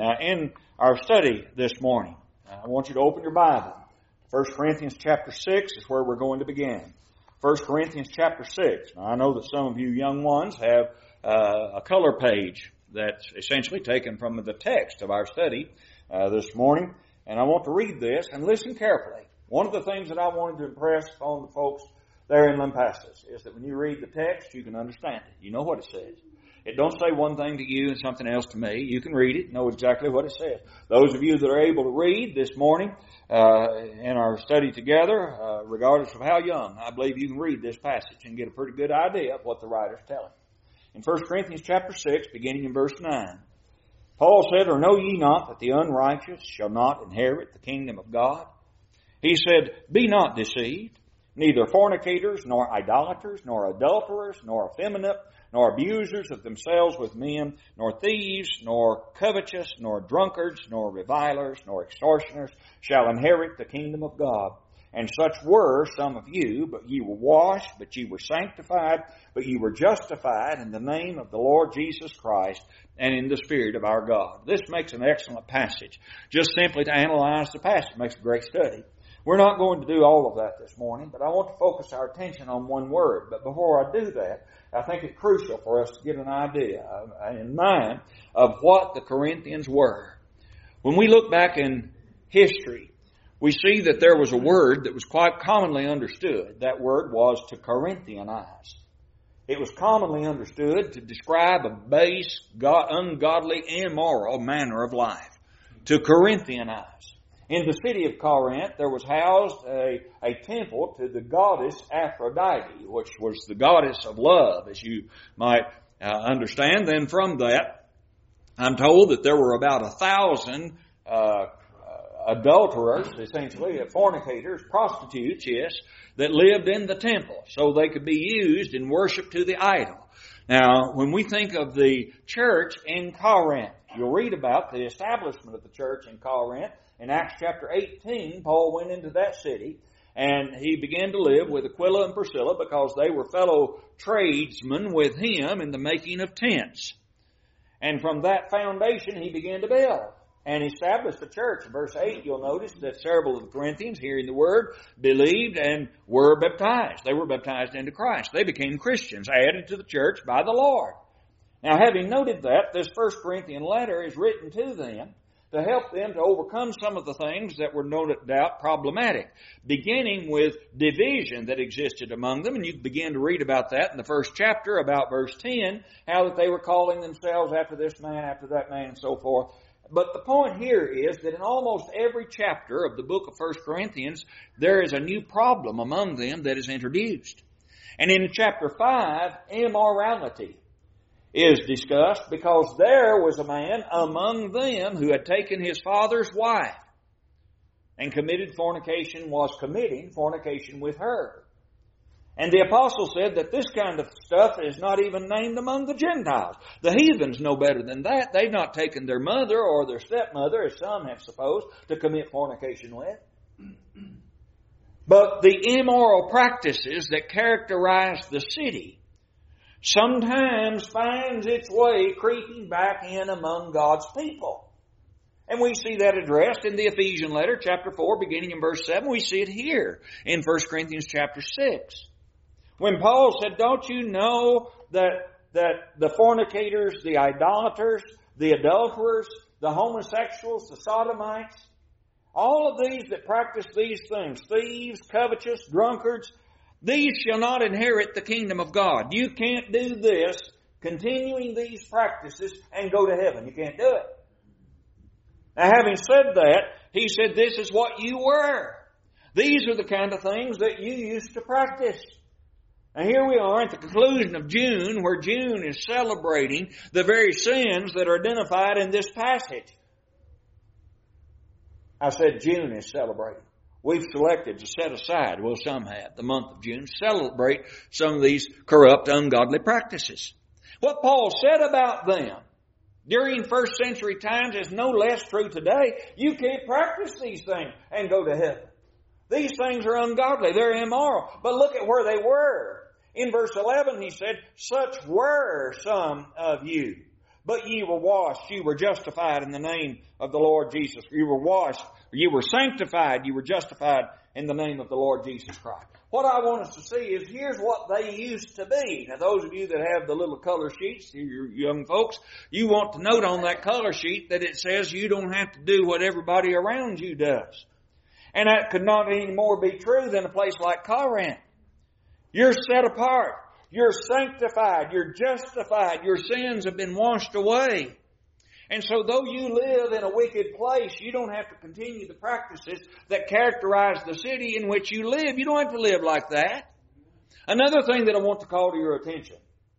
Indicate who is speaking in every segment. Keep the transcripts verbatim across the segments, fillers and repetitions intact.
Speaker 1: Now, in our study this morning, I want you to open your Bible. First Corinthians chapter six is where we're going to begin. First Corinthians chapter six. Now, I know that some of you young ones have uh, a color page that's essentially taken from the text of our study uh, this morning. And I want to read this and listen carefully. One of the things that I wanted to impress on the folks there in Lampasas is that when you read the text, you can understand it. You know what it says. It don't say one thing to you and something else to me. You can read it, know exactly what it says. Those of you that are able to read this morning uh, in our study together, uh, regardless of how young, I believe you can read this passage and get a pretty good idea of what the writer's telling. In First Corinthians chapter six, beginning in verse nine, Paul said, "Or know ye not that the unrighteous shall not inherit the kingdom of God? He said, Be not deceived, neither fornicators, nor idolaters, nor adulterers, nor effeminate, nor abusers of themselves with men, nor thieves, nor covetous, nor drunkards, nor revilers, nor extortioners shall inherit the kingdom of God. And such were some of you, but ye were washed, but ye were sanctified, but ye were justified in the name of the Lord Jesus Christ and in the Spirit of our God." This makes an excellent passage. Just simply to analyze the passage makes a great study. We're not going to do all of that this morning, but I want to focus our attention on one word. But before I do that, I think it's crucial for us to get an idea in mind of what the Corinthians were. When we look back in history, we see that there was a word that was quite commonly understood. That word was to Corinthianize. It was commonly understood to describe a base, ungodly, immoral manner of life. To Corinthianize. In the city of Corinth, there was housed a, a temple to the goddess Aphrodite, which was the goddess of love, as you might uh, understand. Then from that, I'm told that there were about a thousand uh, adulterers, essentially, fornicators, prostitutes, yes, that lived in the temple, so they could be used in worship to the idol. Now, when we think of the church in Corinth, you'll read about the establishment of the church in Corinth. In Acts chapter eighteen, Paul went into that city and he began to live with Aquila and Priscilla because they were fellow tradesmen with him in the making of tents. And from that foundation he began to build and established the church. In verse eight, you'll notice that several of the Corinthians, hearing the word, believed and were baptized. They were baptized into Christ. They became Christians, added to the church by the Lord. Now, having noted that, this First Corinthian letter is written to them to help them to overcome some of the things that were no doubt problematic, beginning with division that existed among them. And you begin to read about that in the first chapter, about verse ten, how that they were calling themselves after this man, after that man, and so forth. But the point here is that in almost every chapter of the book of First Corinthians, there is a new problem among them that is introduced. And in chapter five, immorality is discussed because there was a man among them who had taken his father's wife and committed fornication, was committing fornication with her. And the apostle said that this kind of stuff is not even named among the Gentiles. The heathens know better than that. They've not taken their mother or their stepmother, as some have supposed, to commit fornication with. But the immoral practices that characterize the city sometimes finds its way creeping back in among God's people. And we see that addressed in the Ephesian letter, chapter four, beginning in verse seven. We see it here in First Corinthians chapter six. When Paul said, "Don't you know that, that the fornicators, the idolaters, the adulterers, the homosexuals, the sodomites, all of these that practice these things, thieves, covetous, drunkards, these shall not inherit the kingdom of God." You can't do this, continuing these practices, and go to heaven. You can't do it. Now, having said that, he said this is what you were. These are the kind of things that you used to practice. Now, here we are at the conclusion of June, where June is celebrating the very sins that are identified in this passage. I said June is celebrating. We've selected to set aside, well, some have, the month of June, celebrate some of these corrupt, ungodly practices. What Paul said about them during first century times is no less true today. You can't practice these things and go to heaven. These things are ungodly. They're immoral. But look at where they were. In verse eleven, he said, "Such were some of you, But ye were washed, ye were justified in the name of the Lord Jesus. You were washed, you were sanctified, you were justified in the name of the Lord Jesus Christ. What I want us to see is here's what they used to be. Now those of you that have the little color sheets, you young folks, you want to note on that color sheet that it says you don't have to do what everybody around you does. And that could not any more be true than a place like Corinth. You're set apart. You're sanctified. You're justified. Your sins have been washed away. And so though you live in a wicked place, you don't have to continue the practices that characterize the city in which you live. You don't have to live like that. Another thing that I want to call to your attention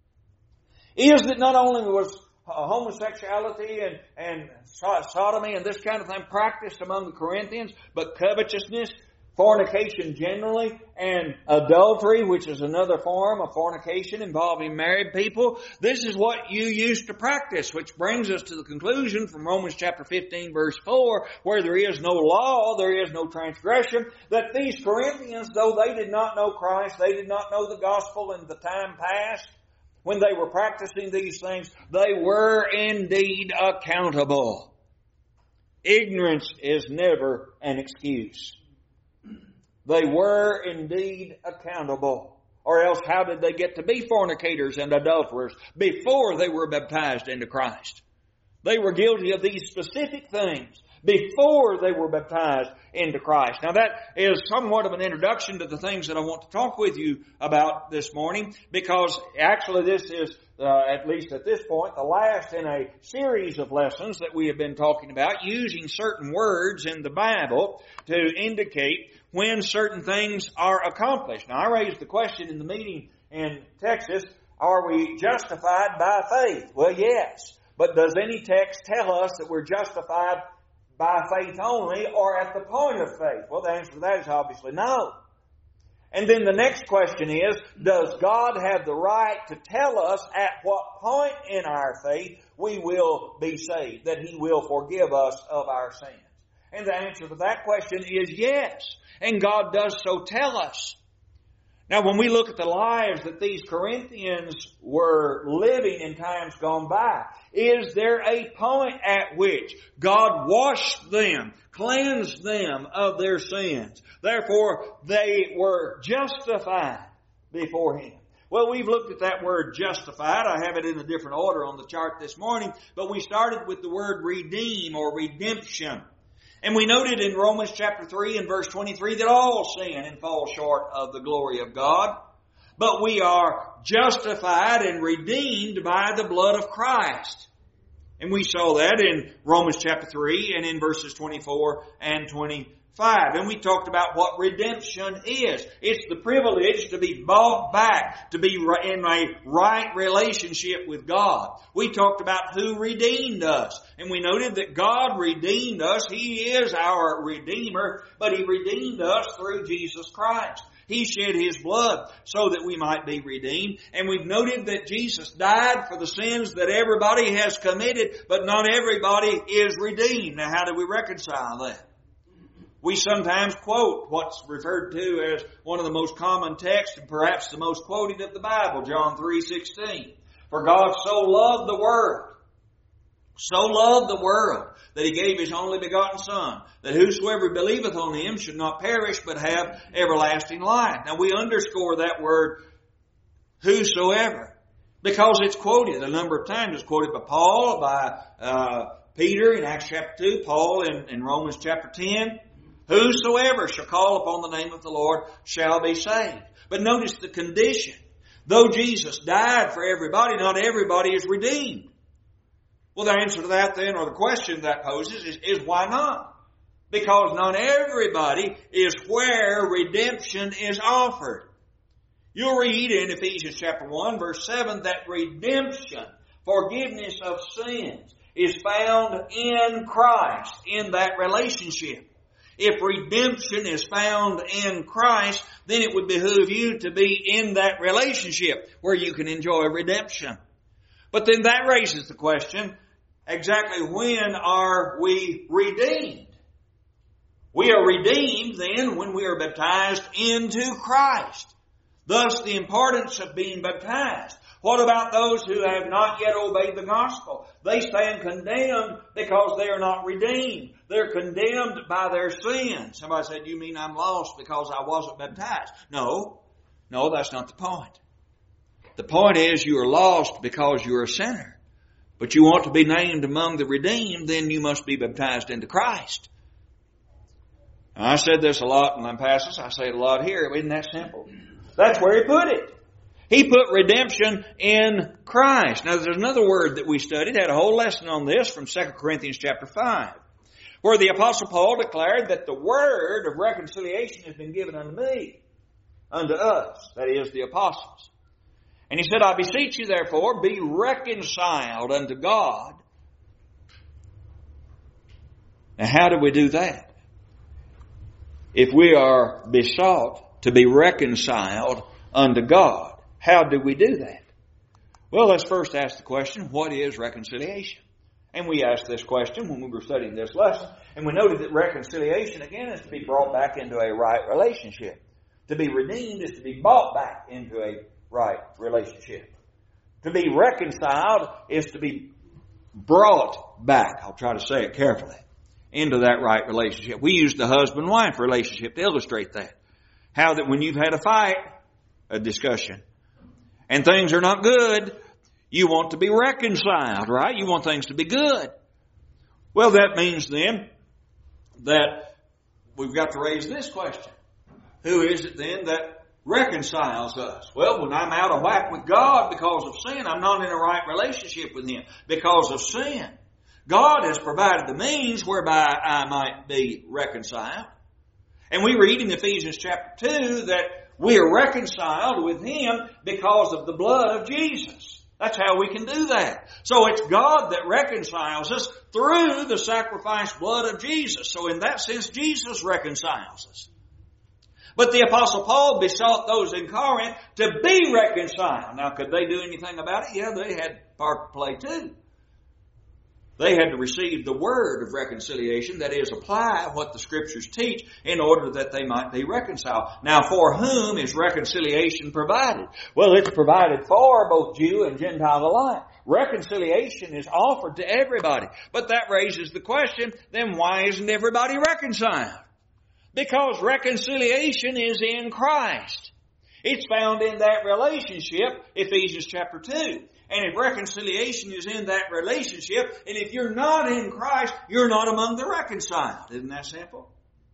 Speaker 1: is that not only was homosexuality and, and sodomy and this kind of thing practiced among the Corinthians, but covetousness, fornication generally, and adultery, which is another form of fornication involving married people. This is what you used to practice, which brings us to the conclusion from Romans chapter fifteen verse four, where there is no law, there is no transgression, that these Corinthians, though they did not know Christ, they did not know the gospel in the time past, when they were practicing these things, they were indeed accountable. Ignorance is never an excuse. They were indeed accountable. Or else how did they get to be fornicators and adulterers before they were baptized into Christ? They were guilty of these specific things before they were baptized into Christ. Now that is somewhat of an introduction to the things that I want to talk with you about this morning, because actually this is, uh, at least at this point, the last in a series of lessons that we have been talking about, using certain words in the Bible to indicate when certain things are accomplished. Now I raised the question in the meeting in Texas, are we justified by faith? Well, yes. But does any text tell us that we're justified by faith only or at the point of faith? Well, the answer to that is obviously no. And then the next question is, does God have the right to tell us at what point in our faith we will be saved, that He will forgive us of our sins? And the answer to that question is yes. And God does so tell us. Now, when we look at the lives that these Corinthians were living in times gone by, is there a point at which God washed them, cleansed them of their sins? Therefore, they were justified before Him. Well, we've looked at that word justified. I have it in a different order on the chart this morning, but we started with the word redeem or redemption. And we noted in Romans chapter three and verse twenty-three that all sin and fall short of the glory of God. But we are justified and redeemed by the blood of Christ. And we saw that in Romans chapter three and in verses twenty-four and twenty-five. And we talked about what redemption is. It's the privilege to be bought back, to be in a right relationship with God. We talked about who redeemed us. And we noted that God redeemed us. He is our Redeemer, but He redeemed us through Jesus Christ. He shed His blood so that we might be redeemed. And we've noted that Jesus died for the sins that everybody has committed, but not everybody is redeemed. Now, how do we reconcile that? We sometimes quote what's referred to as one of the most common texts and perhaps the most quoted of the Bible, John three sixteen. For God so loved the world, so loved the world, that He gave His only begotten Son, that whosoever believeth on Him should not perish but have everlasting life. Now we underscore that word whosoever because it's quoted a number of times. It's quoted by Paul, by uh, Peter in Acts chapter two, Paul in, in Romans chapter ten. Whosoever shall call upon the name of the Lord shall be saved. But notice the condition. Though Jesus died for everybody, not everybody is redeemed. Well, the answer to that then, or the question that poses, is, is why not? Because not everybody is where redemption is offered. You'll read in Ephesians chapter one, verse seven, that redemption, forgiveness of sins, is found in Christ, in that relationship. If redemption is found in Christ, then it would behoove you to be in that relationship where you can enjoy redemption. But then that raises the question, exactly when are we redeemed? We are redeemed then when we are baptized into Christ. Thus the importance of being baptized. What about those who have not yet obeyed the gospel? They stand condemned because they are not redeemed. They're condemned by their sins. Somebody said, you mean I'm lost because I wasn't baptized? No. No, that's not the point. The point is you are lost because you're a sinner. But you want to be named among the redeemed, then you must be baptized into Christ. Now, I said this a lot in my passages. I say it a lot here. Isn't that simple? That's where he put it. He put redemption in Christ. Now, there's another word that we studied, had a whole lesson on this from Second Corinthians chapter five, where the Apostle Paul declared that the word of reconciliation has been given unto me, unto us, that is, the apostles. And he said, I beseech you, therefore, be reconciled unto God. Now, how do we do that? If we are besought to be reconciled unto God, how do we do that? Well, let's first ask the question, what is reconciliation? And we asked this question when we were studying this lesson, and we noted that reconciliation, again, is to be brought back into a right relationship. To be redeemed is to be brought back into a right relationship. To be reconciled is to be brought back, I'll try to say it carefully, into that right relationship. We use the husband-wife relationship to illustrate that. How that when you've had a fight, a discussion, and things are not good, you want to be reconciled, right? You want things to be good. Well, that means then that we've got to raise this question. Who is it then that reconciles us? Well, when I'm out of whack with God because of sin, I'm not in a right relationship with Him because of sin. God has provided the means whereby I might be reconciled. And we read in Ephesians chapter two that we are reconciled with Him because of the blood of Jesus. That's how we can do that. So it's God that reconciles us through the sacrificed blood of Jesus. So in that sense, Jesus reconciles us. But the Apostle Paul besought those in Corinth to be reconciled. Now, could they do anything about it? Yeah, they had part to play too. They had to receive the word of reconciliation, that is, apply what the Scriptures teach in order that they might be reconciled. Now, for whom is reconciliation provided? Well, it's provided for both Jew and Gentile alike. Reconciliation is offered to everybody. But that raises the question, then why isn't everybody reconciled? Because reconciliation is in Christ. It's found in that relationship, Ephesians chapter two. And if reconciliation is in that relationship, and if you're not in Christ, you're not among the reconciled. Isn't that simple?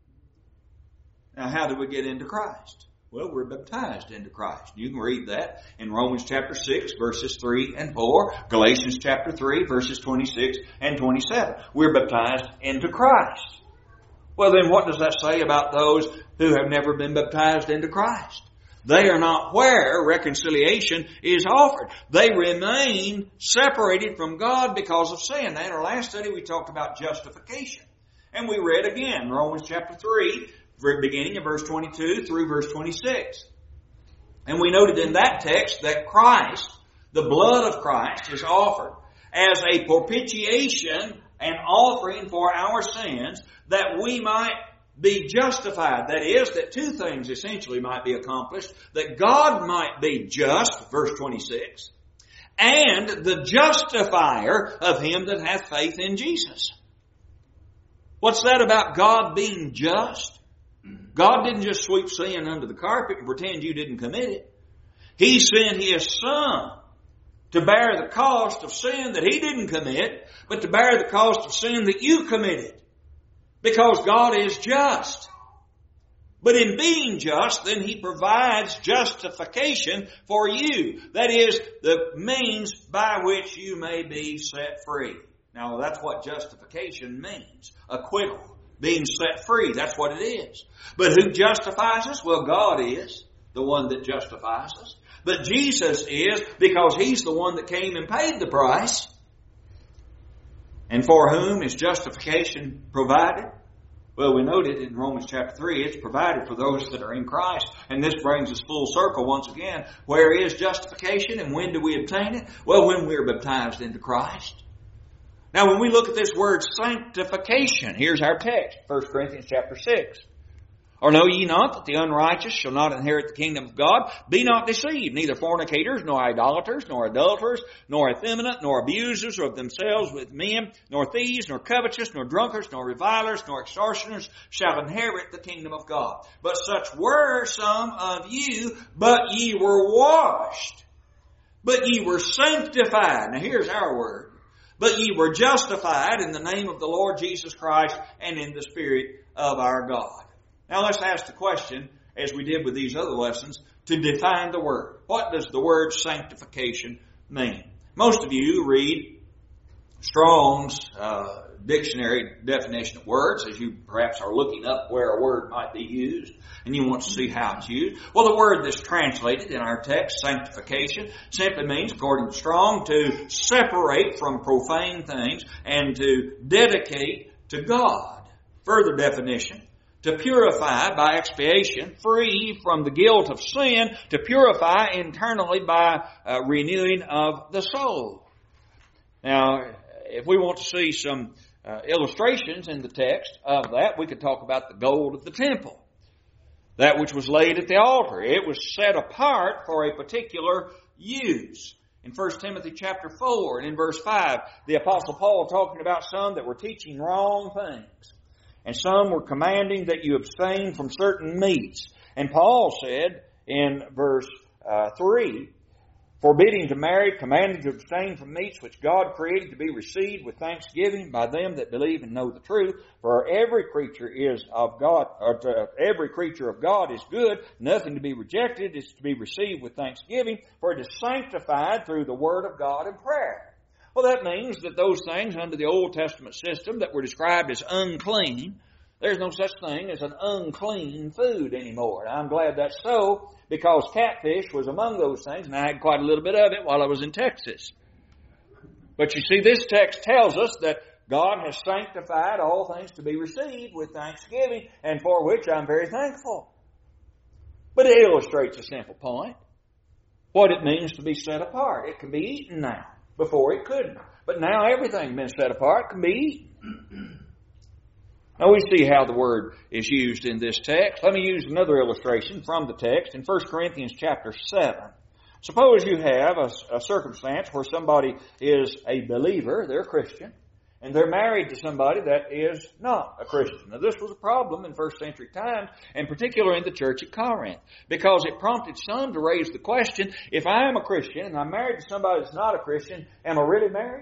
Speaker 1: Now, how do we get into Christ? Well, we're baptized into Christ. You can read that in Romans chapter six, verses three and four, Galatians chapter three, verses twenty-six and twenty-seven. We're baptized into Christ. Well, then what does that say about those who have never been baptized into Christ? They are not where reconciliation is offered. They remain separated from God because of sin. Now, in our last study, we talked about justification. And we read again Romans chapter three, beginning of verse twenty-two through verse twenty-six. And we noted in that text that Christ, the blood of Christ, is offered as a propitiation and offering for our sins, that we might be justified. That is, that two things essentially might be accomplished. That God might be just, verse twenty-six, and the justifier of him that hath faith in Jesus. What's that about God being just? God didn't just sweep sin under the carpet and pretend you didn't commit it. He sent His Son to bear the cost of sin that He didn't commit, but to bear the cost of sin that you committed. Because God is just. But in being just, then He provides justification for you. That is, the means by which you may be set free. Now, that's what justification means. Acquittal. Being set free. That's what it is. But who justifies us? Well, God is the one that justifies us. But Jesus is, because He's the one that came and paid the price. And for whom is justification provided? Well, we noted in Romans chapter three, it's provided for those that are in Christ. And this brings us full circle once again. Where is justification and when do we obtain it? Well, when we're baptized into Christ. Now, when we look at this word sanctification, here's our text, First Corinthians chapter six. Or know ye not that the unrighteous shall not inherit the kingdom of God? Be not deceived, neither fornicators, nor idolaters, nor adulterers, nor effeminate, nor abusers of themselves with men, nor thieves, nor covetous, nor drunkards, nor revilers, nor extortioners shall inherit the kingdom of God. But such were some of you, but ye were washed, but ye were sanctified. Now here's our word. But ye were justified in the name of the Lord Jesus Christ and in the Spirit of our God. Now let's ask the question, as we did with these other lessons, to define the word. What does the word sanctification mean? Most of you read Strong's uh, dictionary definition of words, as you perhaps are looking up where a word might be used, and you want to see how it's used. Well, the word that's translated in our text, sanctification, simply means, according to Strong, to separate from profane things and to dedicate to God. Further definition, to purify by expiation, free from the guilt of sin, to purify internally by uh, renewing of the soul. Now, if we want to see some uh, illustrations in the text of that, we could talk about the gold of the temple. That which was laid at the altar. It was set apart for a particular use. In First Timothy chapter four and in verse five, the Apostle Paul talking about some that were teaching wrong things. And some were commanding that you abstain from certain meats. And Paul said in verse uh, three, forbidding to marry, commanding to abstain from meats which God created to be received with thanksgiving by them that believe and know the truth. For every creature is of God, or to, every creature of God is good, nothing to be rejected is to be received with thanksgiving, for it is sanctified through the word of God and prayer. Well, that means that those things under the Old Testament system that were described as unclean, there's no such thing as an unclean food anymore. And I'm glad that's so, because catfish was among those things, and I had quite a little bit of it while I was in Texas. But you see, this text tells us that God has sanctified all things to be received with thanksgiving, and for which I'm very thankful. But it illustrates a simple point. What it means to be set apart. It can be eaten now. Before it couldn't. But now everything been set apart can be eaten. Now we see how the word is used in this text. Let me use another illustration from the text in First Corinthians chapter seven. Suppose you have a, a circumstance where somebody is a believer, they're a Christian, and they're married to somebody that is not a Christian. Now this was a problem in first century times, and particularly in the church at Corinth, because it prompted some to raise the question, if I am a Christian and I'm married to somebody that's not a Christian, am I really married?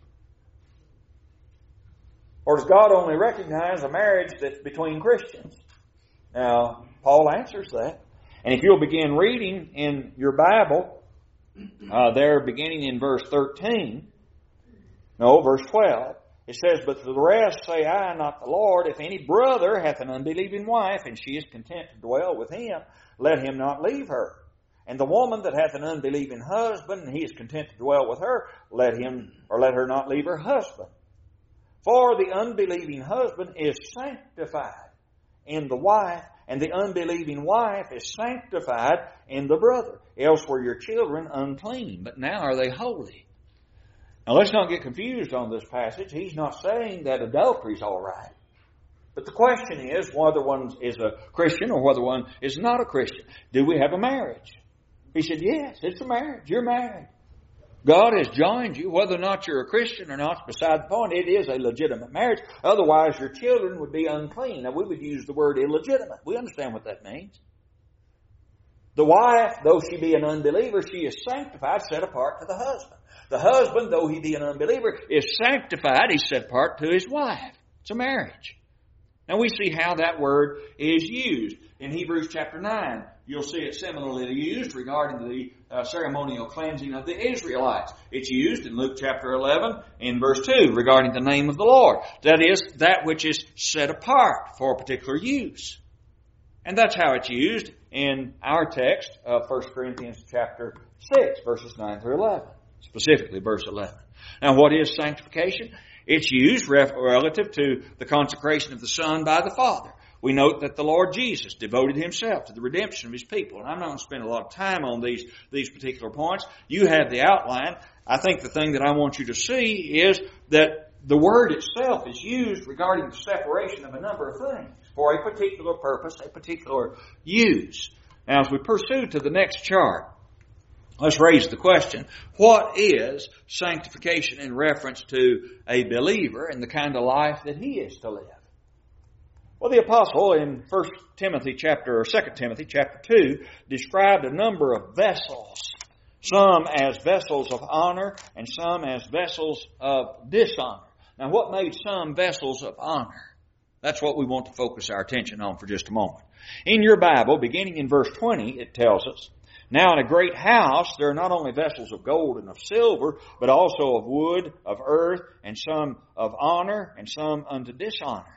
Speaker 1: Or does God only recognize a marriage that's between Christians? Now, Paul answers that. And if you'll begin reading in your Bible, uh, there beginning in verse thirteen, no, verse twelve. It says, but to the rest say I, not the Lord, if any brother hath an unbelieving wife, and she is content to dwell with him, let him not leave her. And the woman that hath an unbelieving husband, and he is content to dwell with her, let him, or let her not leave her husband. For the unbelieving husband is sanctified in the wife, and the unbelieving wife is sanctified in the brother. Else were your children unclean, but now are they holy. Now let's not get confused on this passage. He's not saying that adultery is all right. But the question is whether one is a Christian or whether one is not a Christian. Do we have a marriage? He said, yes, it's a marriage. You're married. God has joined you. Whether or not you're a Christian or not is beside the point. It is a legitimate marriage. Otherwise, your children would be unclean. Now, we would use the word illegitimate. We understand what that means. The wife, though she be an unbeliever, she is sanctified, set apart to the husband. The husband, though he be an unbeliever, is sanctified, he's set apart to his wife. It's a marriage. Now we see how that word is used. In Hebrews chapter nine, you'll see it similarly used regarding the uh, ceremonial cleansing of the Israelites. It's used in Luke chapter eleven in verse two regarding the name of the Lord. That is, that which is set apart for a particular use. And that's how it's used in our text of First Corinthians chapter six, verses nine through eleven. Specifically verse eleven. Now what is sanctification? It's used ref- relative to the consecration of the Son by the Father. We note that the Lord Jesus devoted Himself to the redemption of His people. And I'm not going to spend a lot of time on these, these particular points. You have the outline. I think the thing that I want you to see is that the word itself is used regarding the separation of a number of things for a particular purpose, a particular use. Now, as we pursue to the next chart, let's raise the question, what is sanctification in reference to a believer and the kind of life that he is to live? Well, the apostle in First Timothy chapter, or Second Timothy chapter two, described a number of vessels, some as vessels of honor and some as vessels of dishonor. Now, what made some vessels of honor? That's what we want to focus our attention on for just a moment. In your Bible, beginning in verse twenty, it tells us, now in a great house there are not only vessels of gold and of silver, but also of wood, of earth, and some of honor, and some unto dishonor.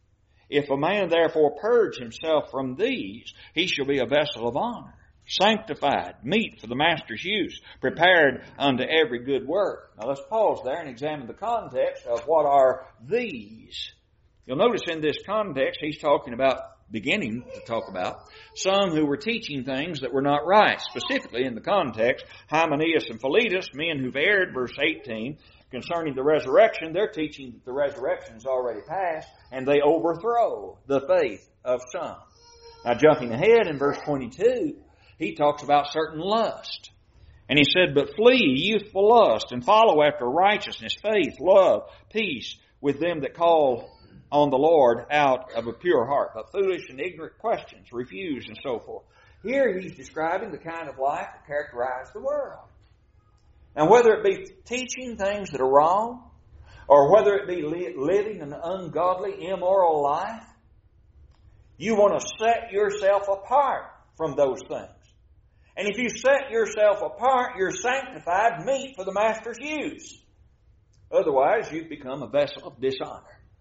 Speaker 1: If a man therefore purge himself from these, he shall be a vessel of honor, sanctified, meet for the master's use, prepared unto every good work. Now let's pause there and examine the context of what are these. You'll notice in this context he's talking about, beginning to talk about, some who were teaching things that were not right. Specifically in the context, Hymenaeus and Philetus, men who've erred, verse eighteen, concerning the resurrection. They're teaching that the resurrection is already past, and they overthrow the faith of some. Now jumping ahead in verse twenty-two, he talks about certain lust. And he said, but flee youthful lust, and follow after righteousness, faith, love, peace, with them that call on the Lord out of a pure heart. But foolish and ignorant questions refuse, and so forth. Here he's describing the kind of life that characterized the world. Now whether it be teaching things that are wrong, or whether it be li- living an ungodly, immoral life, you want to set yourself apart from those things. And if you set yourself apart, you're sanctified, meet for the master's use. Otherwise, you've become a vessel of dishonor.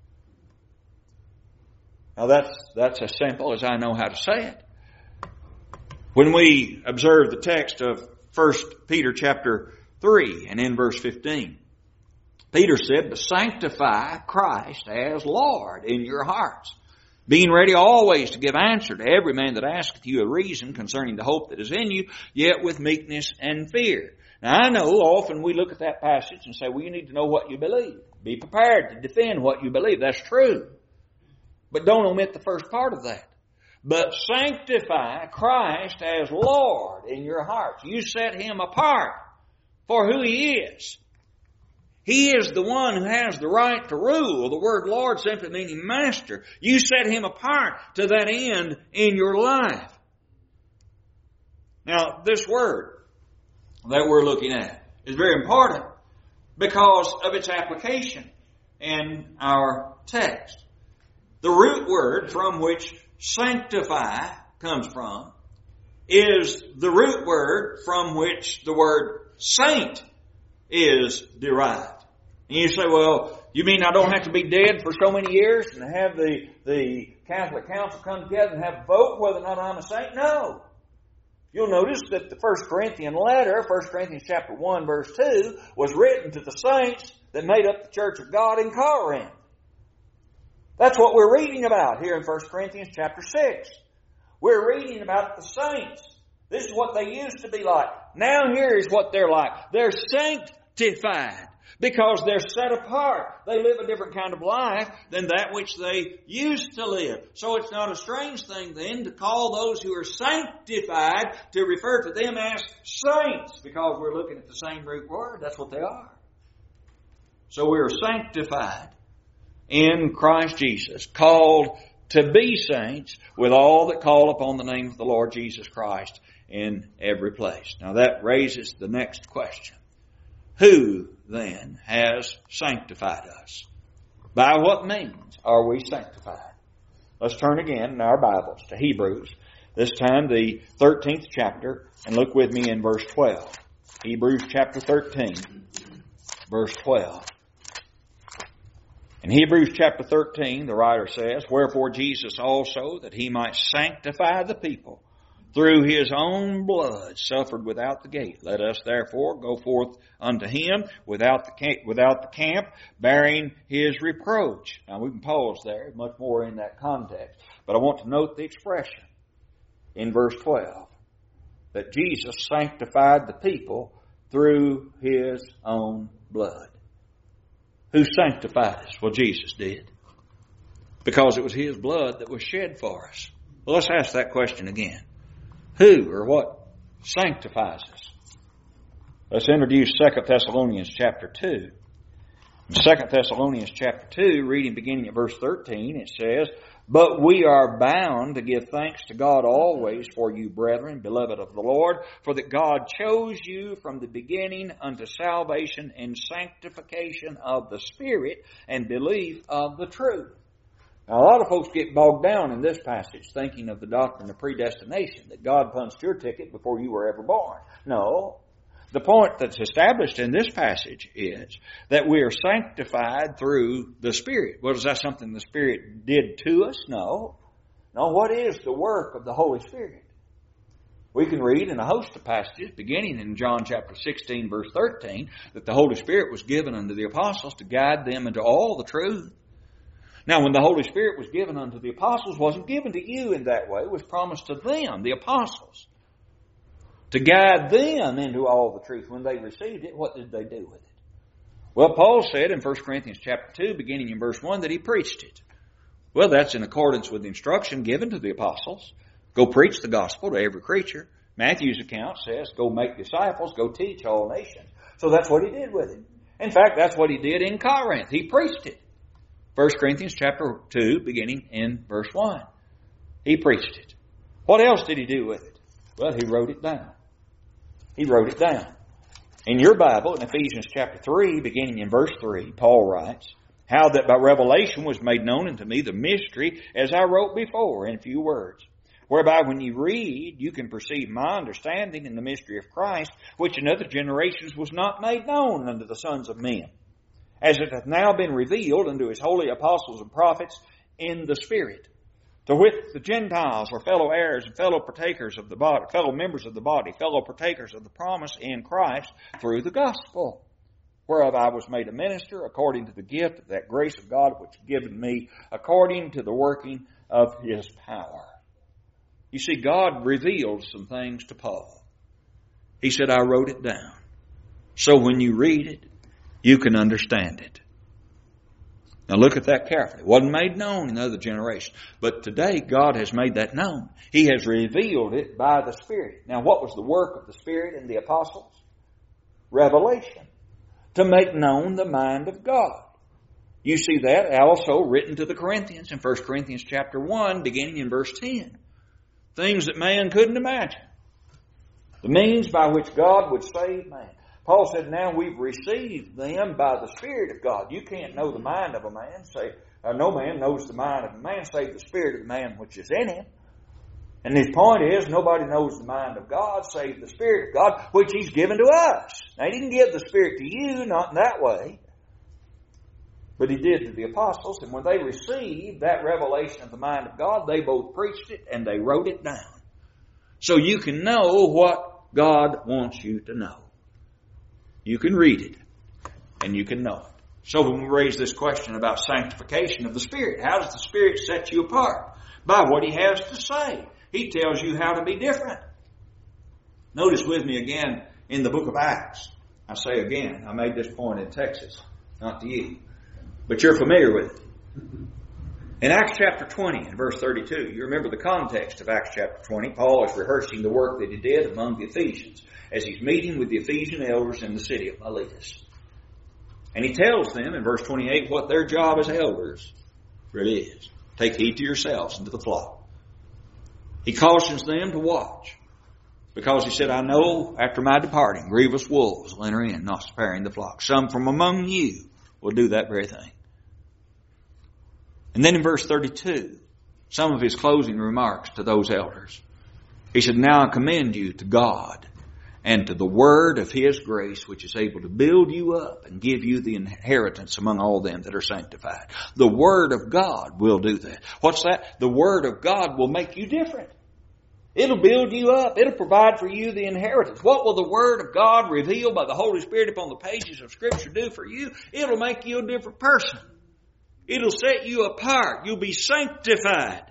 Speaker 1: Now that's, that's as simple as I know how to say it. When we observe the text of First Peter chapter three and in verse fifteen, Peter said, but sanctify Christ as Lord in your hearts, being ready always to give answer to every man that asketh you a reason concerning the hope that is in you, yet with meekness and fear. Now I know often we look at that passage and say, well, you need to know what you believe. Be prepared to defend what you believe. That's true. But don't omit the first part of that. But sanctify Christ as Lord in your hearts. You set Him apart for who He is. He is the one who has the right to rule. The word Lord simply meaning master. You set Him apart to that end in your life. Now, this word that we're looking at is very important because of its application in our text. The root word from which sanctify comes from is the root word from which the word saint is derived. And you say, well, you mean I don't have to be dead for so many years and have the, the Catholic Council come together and have a vote whether or not I'm a saint? No. You'll notice that the First Corinthian letter, First Corinthians chapter one, verse two, was written to the saints that made up the church of God in Corinth. That's what we're reading about here in First Corinthians chapter six. We're reading about the saints. This is what they used to be like. Now here is what they're like. They're sanctified because they're set apart. They live a different kind of life than that which they used to live. So it's not a strange thing then to call those who are sanctified to refer to them as saints because we're looking at the same root word. That's what they are. So we are sanctified in Christ Jesus, called to be saints with all that call upon the name of the Lord Jesus Christ in every place. Now that raises the next question. Who then has sanctified us? By what means are we sanctified? Let's turn again in our Bibles to Hebrews, this time the thirteenth chapter, and look with me in verse twelve. Hebrews chapter thirteen, verse twelve. In Hebrews chapter thirteen, the writer says, wherefore Jesus also, that He might sanctify the people, through His own blood suffered without the gate. Let us therefore go forth unto Him without the camp, without the camp, bearing His reproach. Now we can pause there, much more in that context. But I want to note the expression in verse twelve, that Jesus sanctified the people through His own blood. Who sanctified us? Well, Jesus did. Because it was His blood that was shed for us. Well, let's ask that question again. Who or what sanctifies us? Let's introduce Second Thessalonians chapter two. In Second Thessalonians chapter two, reading beginning at verse thirteen, it says, "But we are bound to give thanks to God always for you, brethren, beloved of the Lord, for that God chose you from the beginning unto salvation and sanctification of the Spirit and belief of the truth." Now, a lot of folks get bogged down in this passage thinking of the doctrine of predestination, that God punched your ticket before you were ever born. No. The point that's established in this passage is that we are sanctified through the Spirit. Well, is that something the Spirit did to us? No. No, what is the work of the Holy Spirit? We can read in a host of passages, beginning in John chapter sixteen, verse thirteen, that the Holy Spirit was given unto the apostles to guide them into all the truth. Now, when the Holy Spirit was given unto the apostles, it wasn't given to you in that way. It was promised to them, the apostles, to guide them into all the truth. When they received it, what did they do with it? Well, Paul said in First Corinthians chapter two, beginning in verse one, that he preached it. Well, that's in accordance with the instruction given to the apostles. Go preach the gospel to every creature. Matthew's account says, go make disciples, go teach all nations. So that's what he did with it. In fact, that's what he did in Corinth. He preached it. First Corinthians chapter two, beginning in verse one. He preached it. What else did he do with it? Well, he wrote it down. He wrote it down. In your Bible, in Ephesians chapter three, beginning in verse three, Paul writes, "How that by revelation was made known unto me the mystery, as I wrote before in few words. Whereby when you read, you can perceive my understanding in the mystery of Christ, which in other generations was not made known unto the sons of men, as it hath now been revealed unto His holy apostles and prophets in the Spirit. To wit, the Gentiles were fellow heirs and fellow partakers of the body, fellow members of the body, fellow partakers of the promise in Christ through the gospel, whereof I was made a minister according to the gift of that grace of God which is given me according to the working of His power." You see, God revealed some things to Paul. He said, I wrote it down. So when you read it, you can understand it. Now look at that carefully. It wasn't made known in other generations. But today God has made that known. He has revealed it by the Spirit. Now what was the work of the Spirit in the apostles? Revelation. To make known the mind of God. You see that also written to the Corinthians in First Corinthians chapter one, beginning in verse ten. Things that man couldn't imagine. The means by which God would save man. Paul said, now we've received them by the Spirit of God. You can't know the mind of a man. Say, uh, no man knows the mind of a man, save the Spirit of the man which is in him. And his point is, nobody knows the mind of God, save the Spirit of God, which He's given to us. Now, He didn't give the Spirit to you, not in that way. But He did to the apostles. And when they received that revelation of the mind of God, they both preached it and they wrote it down. So you can know what God wants you to know. You can read it, and you can know it. So when we raise this question about sanctification of the Spirit, how does the Spirit set you apart? By what He has to say. He tells you how to be different. Notice with me again in the book of Acts. I say again, I made this point in Texas, not to you, but you're familiar with it. In Acts chapter twenty and verse thirty-two, you remember the context of Acts chapter twenty. Paul is rehearsing the work that he did among the Ephesians as he's meeting with the Ephesian elders in the city of Miletus. And he tells them in verse twenty-eight what their job as elders really is. Take heed to yourselves and to the flock. He cautions them to watch. Because he said, I know after my departing, grievous wolves will enter in, not sparing the flock. Some from among you will do that very thing. And then in verse thirty-two, some of his closing remarks to those elders. He said, now I commend you to God and to the word of His grace, which is able to build you up and give you the inheritance among all them that are sanctified. The word of God will do that. What's that? The word of God will make you different. It'll build you up. It'll provide for you the inheritance. What will the word of God revealed by the Holy Spirit upon the pages of Scripture do for you? It'll make you a different person. It'll set you apart. You'll be sanctified.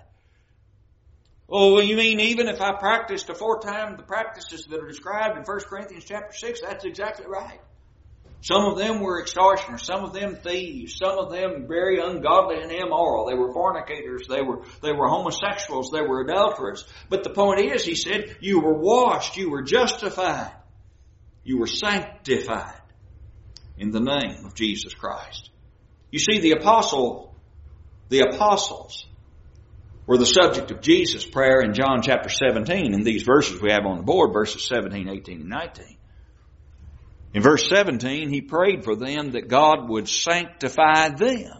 Speaker 1: Oh, you mean even if I practiced aforetime the practices that are described in First Corinthians chapter six? That's exactly right. Some of them were extortioners, some of them thieves, some of them very ungodly and immoral. They were fornicators, they were, they were homosexuals, they were adulterers. But the point is, he said, you were washed, you were justified, you were sanctified in the name of Jesus Christ. You see, the apostle, the apostles were the subject of Jesus' prayer in John chapter seventeen. In these verses we have on the board, verses seventeen, eighteen, and nineteen. In verse seventeen, he prayed for them that God would sanctify them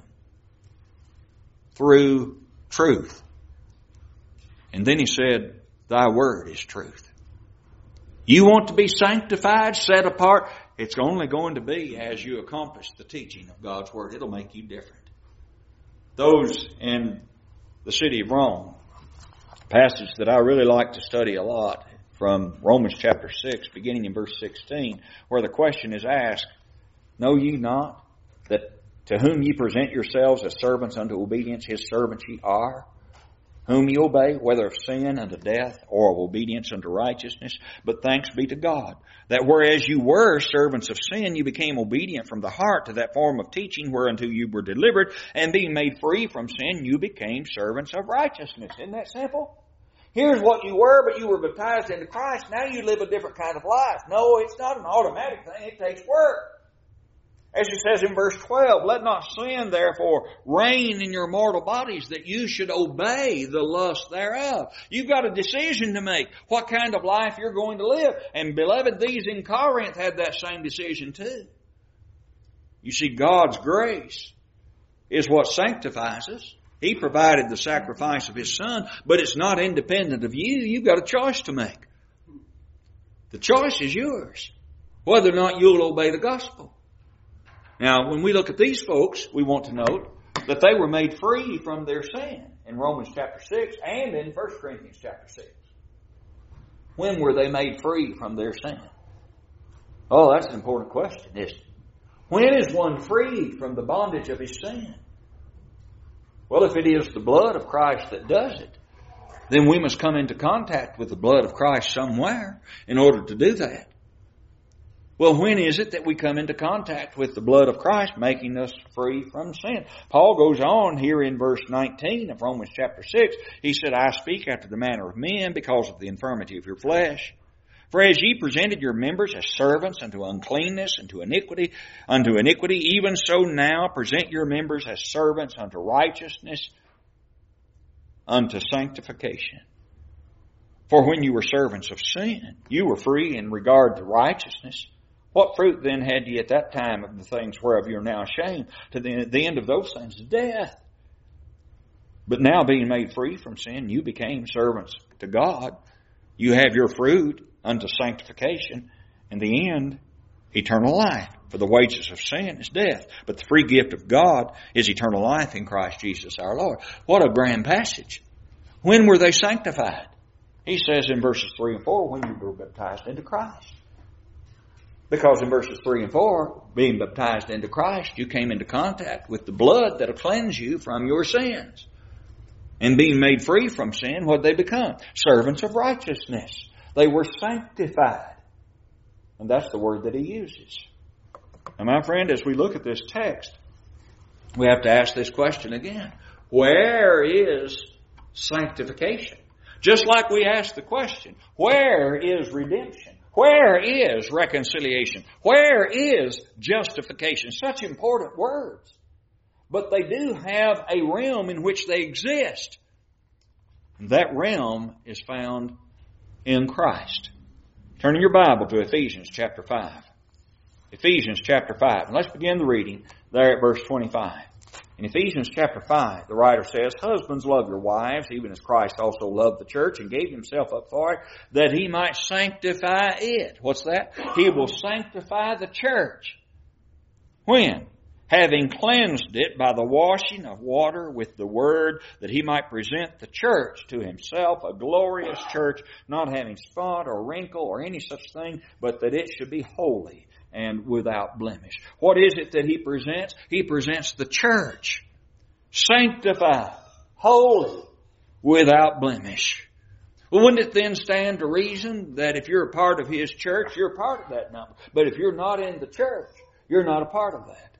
Speaker 1: through truth. And then he said, thy word is truth. You want to be sanctified, set apart? It's only going to be as you accomplish the teaching of God's word. It'll make you different. Those in the city of Rome, a passage that I really like to study a lot, from Romans chapter six, beginning in verse sixteen, where the question is asked, know ye not that to whom ye present yourselves as servants unto obedience, his servants ye are? Whom ye obey, whether of sin unto death, or of obedience unto righteousness. But thanks be to God, that whereas you were servants of sin, you became obedient from the heart to that form of teaching whereunto you were delivered, and being made free from sin, you became servants of righteousness. Isn't that simple? Here's what you were, but you were baptized into Christ. Now you live a different kind of life. No, it's not an automatic thing. It takes work. As it says in verse twelve, let not sin therefore reign in your mortal bodies, that you should obey the lust thereof. You've got a decision to make, what kind of life you're going to live. And beloved, these in Corinth had that same decision too. You see, God's grace is what sanctifies us. He provided the sacrifice of His Son, but it's not independent of you. You've got a choice to make. The choice is yours, whether or not you'll obey the gospel. Now, when we look at these folks, we want to note that they were made free from their sin in Romans chapter six and in First Corinthians chapter six. When were they made free from their sin? Oh, that's an important question, isn't it? When is one freed from the bondage of his sin? Well, if it is the blood of Christ that does it, then we must come into contact with the blood of Christ somewhere in order to do that. Well, when is it that we come into contact with the blood of Christ, making us free from sin? Paul goes on here in verse nineteen of Romans chapter six. He said, I speak after the manner of men because of the infirmity of your flesh. For as ye presented your members as servants unto uncleanness and to iniquity, unto iniquity, even so now present your members as servants unto righteousness, unto sanctification. For when you were servants of sin, you were free in regard to righteousness. What fruit then had ye at that time of the things whereof you are now ashamed? To the, the end of those things is death. But now being made free from sin, you became servants to God. You have your fruit unto sanctification, and the end, eternal life. For the wages of sin is death, but the free gift of God is eternal life in Christ Jesus our Lord. What a grand passage. When were they sanctified? He says in verses three and four, when you were baptized into Christ. Because in verses three and four, being baptized into Christ, you came into contact with the blood that will cleanse you from your sins. And being made free from sin, what did they become? Servants of righteousness. They were sanctified. And that's the word that he uses. And my friend, as we look at this text, we have to ask this question again. Where is sanctification? Just like we asked the question, where is redemption? Where is reconciliation? Where is justification? Such important words. But they do have a realm in which they exist. And that realm is found in Christ. Turn in your Bible to Ephesians chapter five. Ephesians chapter five. And let's begin the reading there at verse twenty-five. In Ephesians chapter five, the writer says, Husbands, love your wives, even as Christ also loved the church and gave himself up for it, that he might sanctify it. What's that? He will sanctify the church. When? Having cleansed it by the washing of water with the word, that he might present the church to himself, a glorious church, not having spot or wrinkle or any such thing, but that it should be holy and without blemish. What is it that he presents? He presents the church, sanctified, holy, without blemish. Well, wouldn't it then stand to reason that if you're a part of his church, you're a part of that number? But if you're not in the church, You're not a part of that.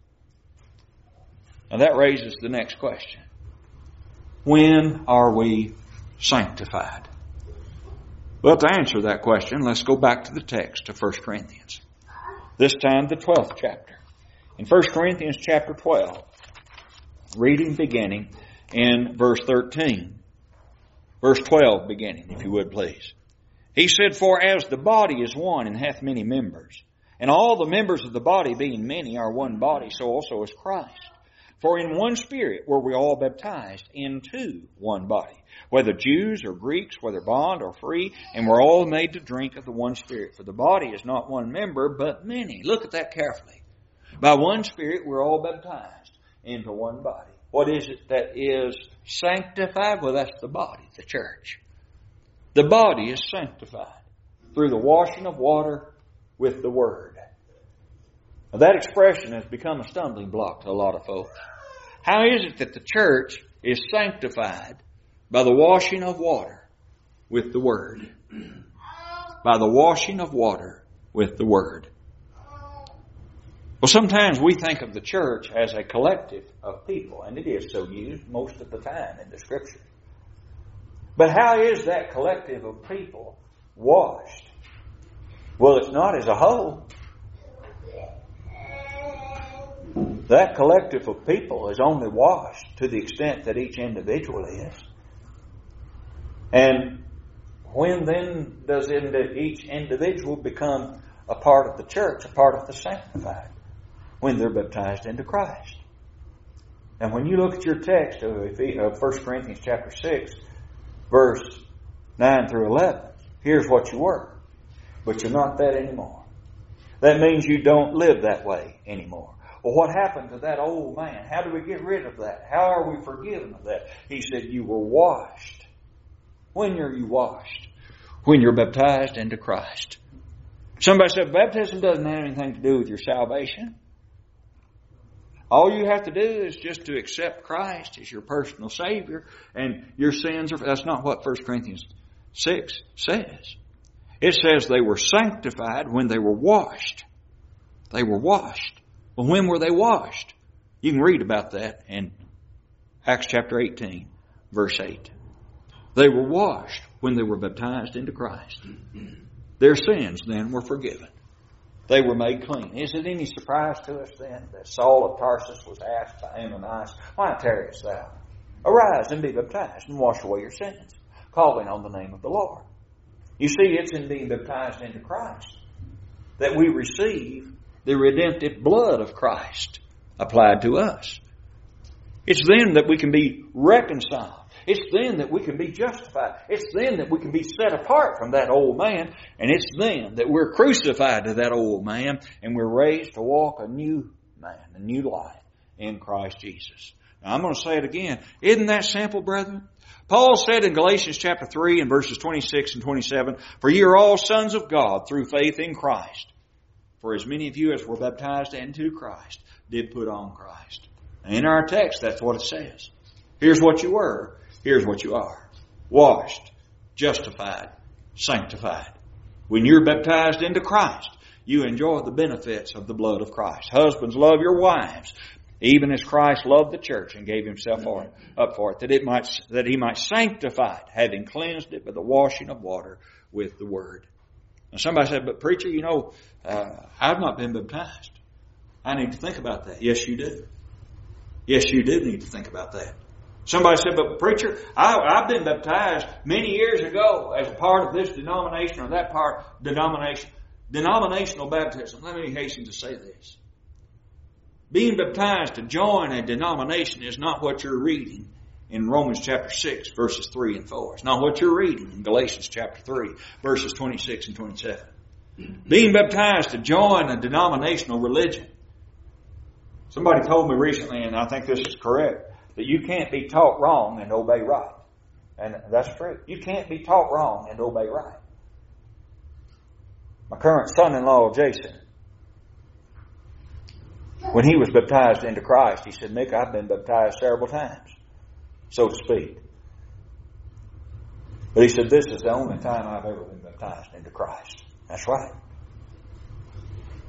Speaker 1: Now that raises the next question. When are we sanctified? Well, to answer that question, let's go back to the text of First Corinthians. This time the twelfth chapter. In First Corinthians chapter twelve, reading beginning in verse thirteen. Verse twelve beginning, if you would please. He said, For as the body is one and hath many members, and all the members of the body being many are one body, so also is Christ. For in one Spirit were we all baptized into one body, whether Jews or Greeks, whether bond or free, and we're all made to drink of the one Spirit. For the body is not one member, but many. Look at that carefully. By one Spirit we're all baptized into one body. What is it that is sanctified? Well, that's the body, the church. The body is sanctified through the washing of water with the Word. Now, that expression has become a stumbling block to a lot of folks. How is it that the church is sanctified? By the washing of water with the Word. By the washing of water with the Word. Well, sometimes we think of the church as a collective of people, and it is so used most of the time in the Scriptures. But how is that collective of people washed? Well, it's not as a whole. That collective of people is only washed to the extent that each individual is. And when then does each individual become a part of the church, a part of the sanctified? When they're baptized into Christ. And when you look at your text of First Corinthians chapter six, verse nine through eleven, here's what you were. But you're not that anymore. That means you don't live that way anymore. Well, what happened to that old man? How do we get rid of that? How are we forgiven of that? He said, you were washed. When are you washed? When you're baptized into Christ. Somebody said, baptism doesn't have anything to do with your salvation. All you have to do is just to accept Christ as your personal Savior, and your sins are... That's not what First Corinthians six says. It says they were sanctified when they were washed. They were washed. Well, when were they washed? You can read about that in Acts chapter eighteen, verse eight. They were washed when they were baptized into Christ. Their sins then were forgiven. They were made clean. Is it any surprise to us then that Saul of Tarsus was asked by Ananias, Why tarriest thou? Arise and be baptized and wash away your sins, calling on the name of the Lord. You see, it's in being baptized into Christ that we receive the redemptive blood of Christ applied to us. It's then that we can be reconciled. It's then that we can be justified. It's then that we can be set apart from that old man. And it's then that we're crucified to that old man and we're raised to walk a new man, a new life in Christ Jesus. Now I'm going to say it again. Isn't that simple, brethren? Paul said in Galatians chapter three and verses twenty-six and twenty-seven, For ye are all sons of God through faith in Christ. For as many of you as were baptized into Christ did put on Christ. In our text, that's what it says. Here's what you were. Here's what you are. Washed, justified, sanctified. When you're baptized into Christ, you enjoy the benefits of the blood of Christ. Husbands, love your wives, even as Christ loved the church and gave himself for it, up for it, that it might, that he might sanctify it, having cleansed it with the washing of water with the word. Now somebody said, but preacher, you know, uh, I've not been baptized. I need to think about that. Yes, you do. Yes, you do need to think about that. Somebody said, but preacher, I, I've been baptized many years ago as a part of this denomination or that part denomination. Denominational baptism. Let me hasten to say this. Being baptized to join a denomination is not what you're reading in Romans chapter six, verses three and four. It's not what you're reading in Galatians chapter three, verses twenty-six and twenty-seven. Being baptized to join a denominational religion. Somebody told me recently, and I think this is correct, that you can't be taught wrong and obey right. And that's true. You can't be taught wrong and obey right. My current son-in-law, Jason, when he was baptized into Christ, he said, Nick, I've been baptized several times, so to speak. But he said, this is the only time I've ever been baptized into Christ. That's right.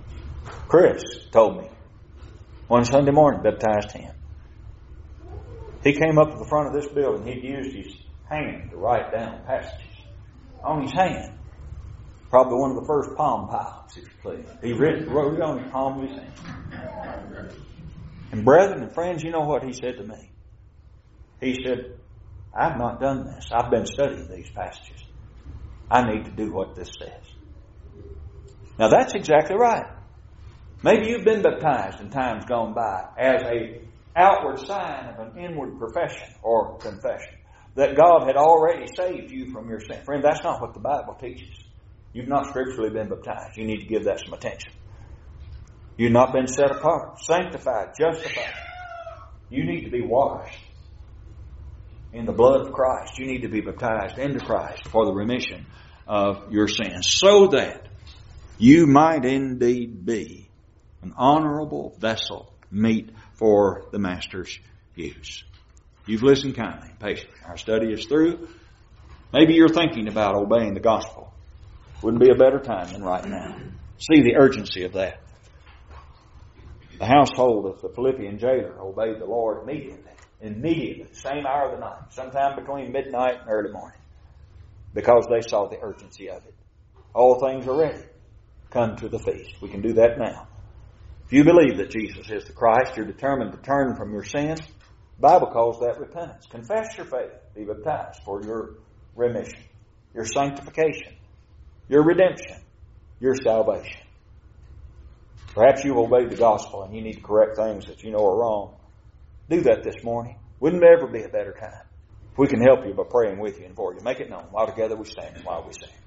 Speaker 1: Chris told me one Sunday morning, baptized him. He came up to the front of this building. He'd used his hand to write down passages on his hand. Probably one of the first palm pilots, if you please. He wrote, wrote it on his palm of his hand. And brethren and friends, you know what he said to me? He said, I've not done this. I've been studying these passages. I need to do what this says. Now that's exactly right. Maybe you've been baptized in times gone by as a outward sign of an inward profession or confession that God had already saved you from your sin. Friend, that's not what the Bible teaches. You've not scripturally been baptized. You need to give that some attention. You've not been set apart, sanctified, justified. You need to be washed in the blood of Christ. You need to be baptized into Christ for the remission of your sins, so that you might indeed be an honorable vessel meet for the Master's use. You've listened kindly and patiently. Our study is through. Maybe you're thinking about obeying the gospel. Wouldn't be a better time than right now. See the urgency of that. The household of the Philippian jailer obeyed the Lord immediately. Immediately, same hour of the night, sometime between midnight and early morning, because they saw the urgency of it. All things are ready. Come to the feast. We can do that now. If you believe that Jesus is the Christ, you're determined to turn from your sins. The Bible calls that repentance. Confess your faith. Be baptized for your remission, your sanctification, your redemption, your salvation. Perhaps you've obeyed the gospel and you need to correct things that you know are wrong. Do that this morning. Wouldn't there ever be a better time? If we can help you by praying with you and for you, make it known. While together we stand and while we sing.